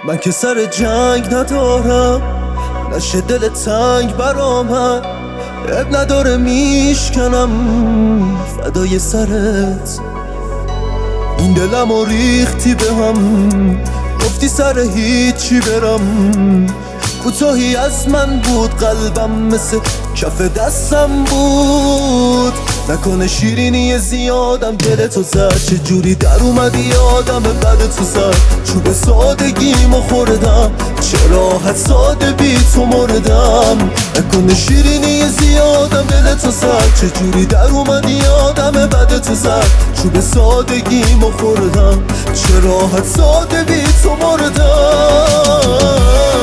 من که سر جنگ ندارم، نشه دل تنگ برامد. اب نداره میشکنم فدای سرت. این دلم و ریختی به هم، گفتی سر هیچی برم. کوتاهی از من بود قلبم، مثل کف دستم بود. نکنه شیرینی زیادم دلتو زد، چجوری در اومدی یادم بعد تو زد. چوب سادگیمو خوردم، چرا حد ساده بی تو مردم. نکنه شیرینی زیادم دلتو زد، چجوری در اومدی یادم بعد تو زد. چوب سادگیمو خوردم، چرا حد ساده بی تو مردم.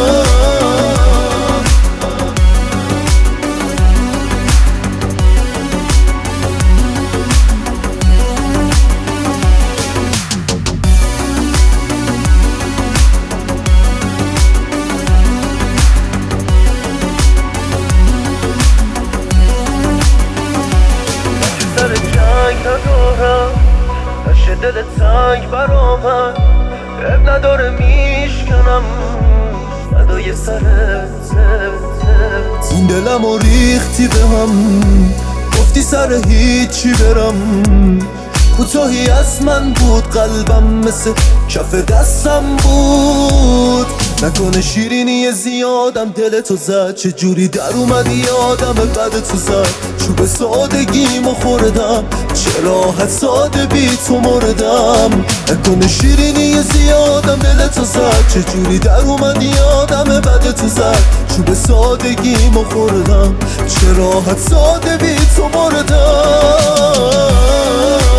سر جنگ ندارم، نشه دل تنگ برامد. اب نداره میشکنم فدای سرت. این دلم و ریختی به هم، گفتی سر هیچی برم. کوتاهی از من بود قلبم، مثل کف دستم بود. نکنه شیرینی زیادم دلتو زد، چجوری در اومدی یادم بعد تو زد. چوب سادگیمو خوردم، چرا حد ساده بی تو مردم. نکنه شیرینی زیادم دلتو زد، چجوری در اومدی یادم بعد تو زد. چوب سادگیمو خوردم، چرا حد ساده بی تو مردم.